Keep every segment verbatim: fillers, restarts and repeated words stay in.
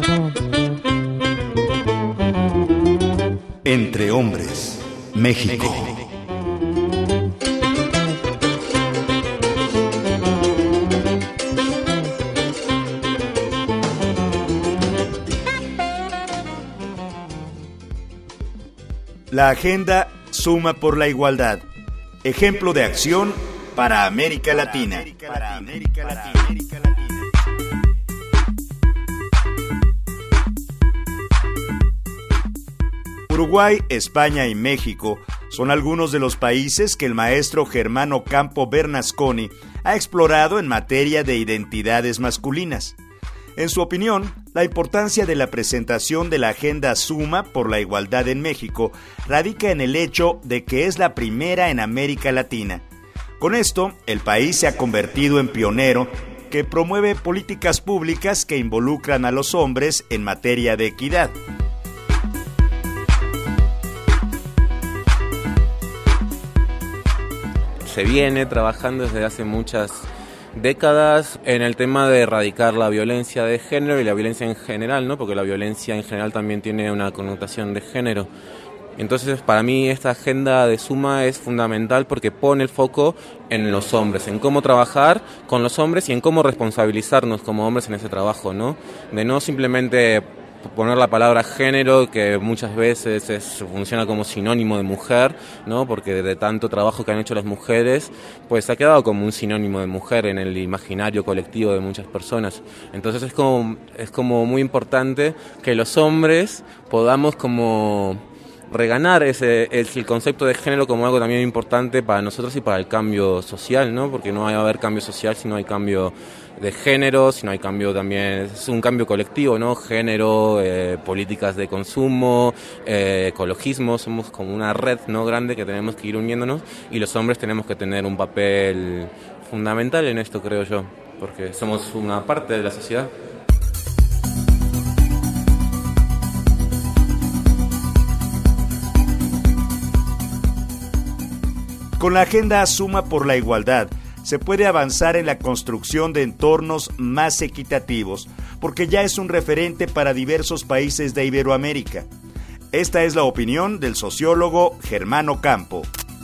Entre hombres, México. La agenda Suma por la Igualdad. Ejemplo de acción para América Latina. Para América Latina. Uruguay, España y México son algunos de los países que el maestro Germán Ocampo Bernasconi ha explorado en materia de identidades masculinas. En su opinión, la importancia de la presentación de la Agenda Suma por la Igualdad en México radica en el hecho de que es la primera en América Latina. Con esto, el país se ha convertido en pionero que promueve políticas públicas que involucran a los hombres en materia de equidad. Se viene trabajando desde hace muchas décadas en el tema de erradicar la violencia de género y la violencia en general, ¿no? Porque la violencia en general también tiene una connotación de género. Entonces, para mí esta agenda de Suma es fundamental porque pone el foco en los hombres, en cómo trabajar con los hombres y en cómo responsabilizarnos como hombres en ese trabajo, ¿no? De no simplemente poner la palabra género, que muchas veces es, funciona como sinónimo de mujer, ¿no? Porque de tanto trabajo que han hecho las mujeres, pues ha quedado como un sinónimo de mujer en el imaginario colectivo de muchas personas. Entonces es como, es como muy importante que los hombres podamos como reganar ese, el concepto de género como algo también importante para nosotros y para el cambio social, ¿no? Porque no va a haber cambio social si no hay cambio de género, si no hay cambio también, es un cambio colectivo, ¿no? Género, eh, políticas de consumo, eh, ecologismo, somos como una red, ¿no? Grande que tenemos que ir uniéndonos y los hombres tenemos que tener un papel fundamental en esto, creo yo, porque somos una parte de la sociedad. Con la Agenda Suma por la Igualdad, se puede avanzar en la construcción de entornos más equitativos, porque ya es un referente para diversos países de Iberoamérica. Esta es la opinión del sociólogo Germán Ocampo.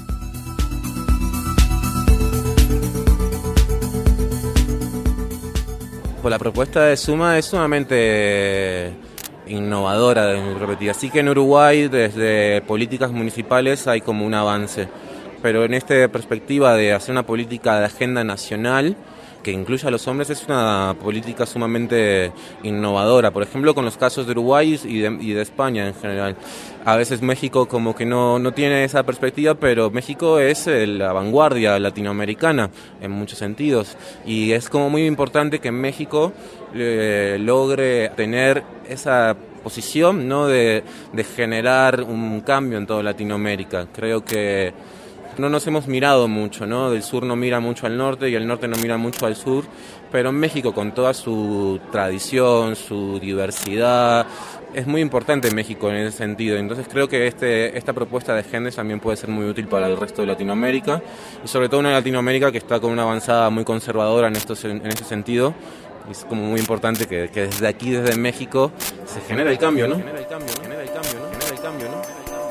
Pues la propuesta de Suma es sumamente innovadora, de repetir. Así que en Uruguay, desde políticas municipales, hay como un avance. Pero en esta perspectiva de hacer una política de agenda nacional que incluya a los hombres es una política sumamente innovadora. Por ejemplo, con los casos de Uruguay y de, y de España en general. A veces México como que no, no tiene esa perspectiva, pero México es la vanguardia latinoamericana en muchos sentidos. Y es como muy importante que México eh, logre tener esa posición, ¿no? de, de generar un cambio en toda Latinoamérica. Creo que no nos hemos mirado mucho, ¿no? Del sur no mira mucho al norte y el norte no mira mucho al sur, pero en México, con toda su tradición, su diversidad, es muy importante México en ese sentido. Entonces creo que este, esta propuesta de agenda también puede ser muy útil para el resto de Latinoamérica, y sobre todo una Latinoamérica que está con una avanzada muy conservadora en, estos, en ese sentido. Es como muy importante que, que desde aquí, desde México, se genere el cambio, ¿no? Genera el cambio, ¿no? Genera el cambio, ¿no? Genera el cambio, ¿no?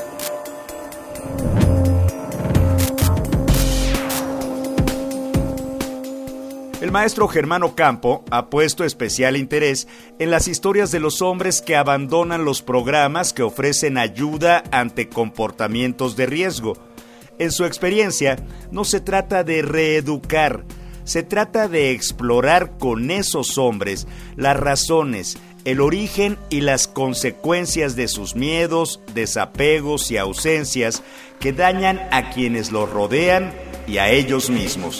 El maestro Germán Ocampo ha puesto especial interés en las historias de los hombres que abandonan los programas que ofrecen ayuda ante comportamientos de riesgo. En su experiencia, no se trata de reeducar, se trata de explorar con esos hombres las razones, el origen y las consecuencias de sus miedos, desapegos y ausencias que dañan a quienes los rodean y a ellos mismos.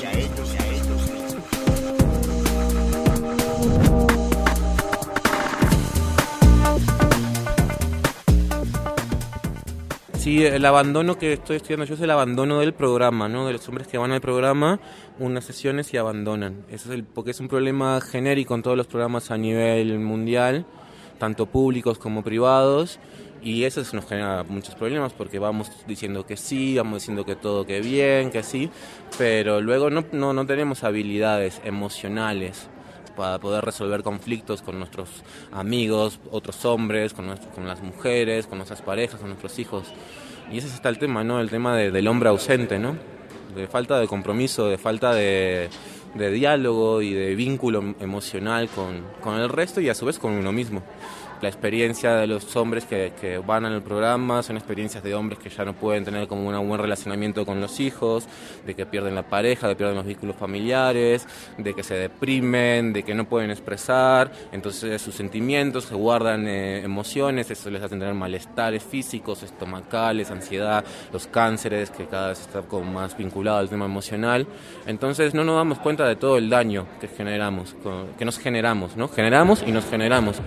Sí, el abandono que estoy estudiando yo es el abandono del programa, ¿no? De los hombres que van al programa, unas sesiones y abandonan. Eso es el, porque es un problema genérico en todos los programas a nivel mundial, tanto públicos como privados, y eso nos genera muchos problemas porque vamos diciendo que sí, vamos diciendo que todo que bien, que sí, pero luego no, no, no tenemos habilidades emocionales para poder resolver conflictos con nuestros amigos, otros hombres, con, nuestro, con las mujeres, con nuestras parejas, con nuestros hijos. Y ese está el tema, ¿no? El tema de, del hombre ausente, ¿no? De falta de compromiso, de falta de, de diálogo y de vínculo emocional con, con el resto y a su vez con uno mismo. La experiencia de los hombres que, que van al programa son experiencias de hombres que ya no pueden tener como un buen relacionamiento con los hijos, de que pierden la pareja, de que pierden los vínculos familiares, de que se deprimen, de que no pueden expresar, entonces sus sentimientos se guardan eh, emociones, eso les hace tener malestares físicos, estomacales, ansiedad, los cánceres, que cada vez está como más vinculado al tema emocional. Entonces no nos damos cuenta de todo el daño que generamos, que nos generamos, ¿no? Generamos y nos generamos.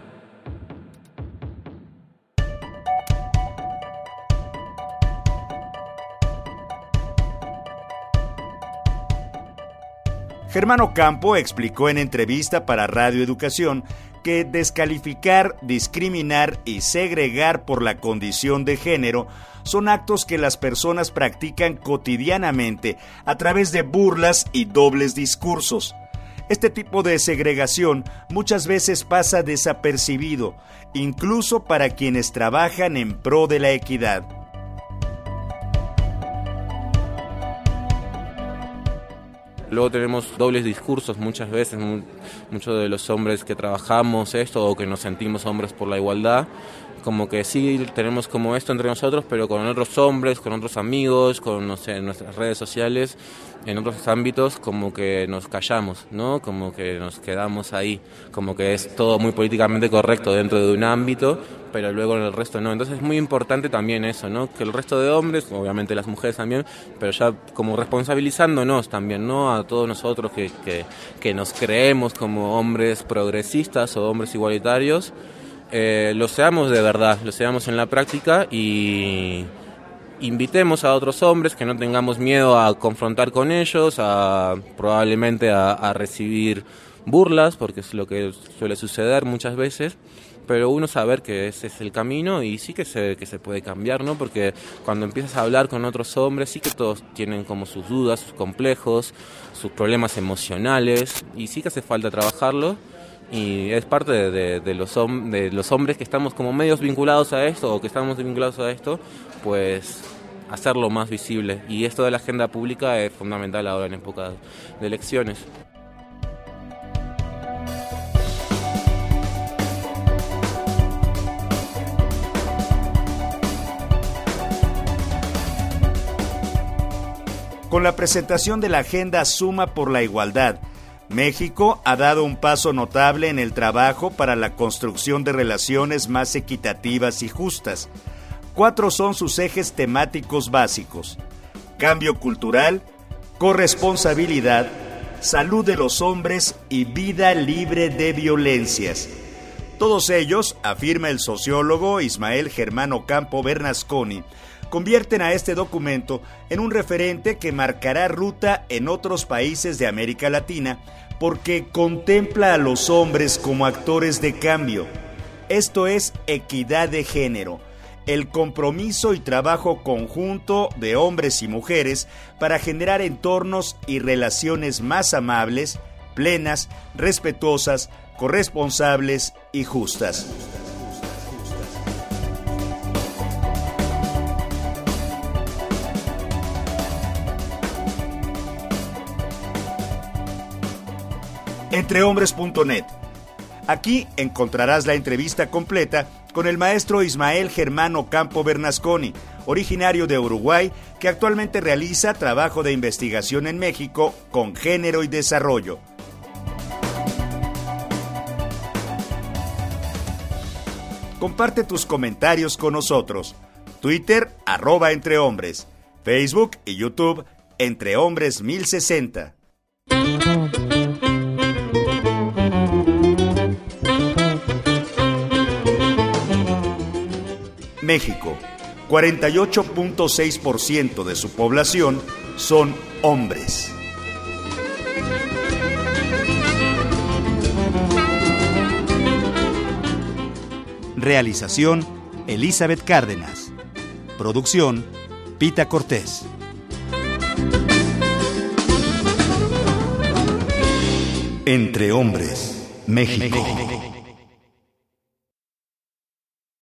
Germán Ocampo explicó en entrevista para Radio Educación que descalificar, discriminar y segregar por la condición de género son actos que las personas practican cotidianamente a través de burlas y dobles discursos. Este tipo de segregación muchas veces pasa desapercibido, incluso para quienes trabajan en pro de la equidad. Luego tenemos dobles discursos muchas veces, muchos de los hombres que trabajamos esto o que nos sentimos hombres por la igualdad, como que sí tenemos como esto entre nosotros, pero con otros hombres, con otros amigos, con, no sé, en nuestras redes sociales, en otros ámbitos, como que nos callamos, ¿no? Como que nos quedamos ahí, como que es todo muy políticamente correcto dentro de un ámbito, pero luego en el resto no. Entonces es muy importante también eso, ¿no? Que el resto de hombres, obviamente las mujeres también, pero ya como responsabilizándonos también, ¿no? A todos nosotros que, que, que nos creemos como hombres progresistas o hombres igualitarios, eh, lo seamos de verdad, lo seamos en la práctica y invitemos a otros hombres, que no tengamos miedo a confrontar con ellos, a probablemente a, a recibir burlas, porque es lo que suele suceder muchas veces, pero uno saber que ese es el camino y sí que se, que se puede cambiar, ¿no? Porque cuando empiezas a hablar con otros hombres, sí que todos tienen como sus dudas, sus complejos, sus problemas emocionales, y sí que hace falta trabajarlo, y es parte de, de, de, los, hom- de los hombres que estamos como medios vinculados a esto, o que estamos vinculados a esto, pues hacerlo más visible. Y esto de la agenda pública es fundamental ahora en época de elecciones. Con la presentación de la Agenda Suma por la Igualdad, México ha dado un paso notable en el trabajo para la construcción de relaciones más equitativas y justas. Cuatro son sus ejes temáticos básicos: cambio cultural, corresponsabilidad, salud de los hombres y vida libre de violencias. Todos ellos, afirma el sociólogo Ismael Germán Ocampo Bernasconi, convierten a este documento en un referente que marcará ruta en otros países de América Latina porque contempla a los hombres como actores de cambio. Esto es equidad de género, el compromiso y trabajo conjunto de hombres y mujeres para generar entornos y relaciones más amables, plenas, respetuosas, corresponsables y justas. entrehombres punto net. Aquí encontrarás la entrevista completa con el maestro Ismael Germán Ocampo Bernasconi, originario de Uruguay, que actualmente realiza trabajo de investigación en México con género y desarrollo. Comparte tus comentarios con nosotros. Twitter, arroba entrehombres. Facebook y YouTube, entrehombres mil sesenta. México, cuarenta y ocho punto seis por ciento de su población son hombres. Realización, Elizabeth Cárdenas. Producción, Pita Cortés. Entre Hombres, México.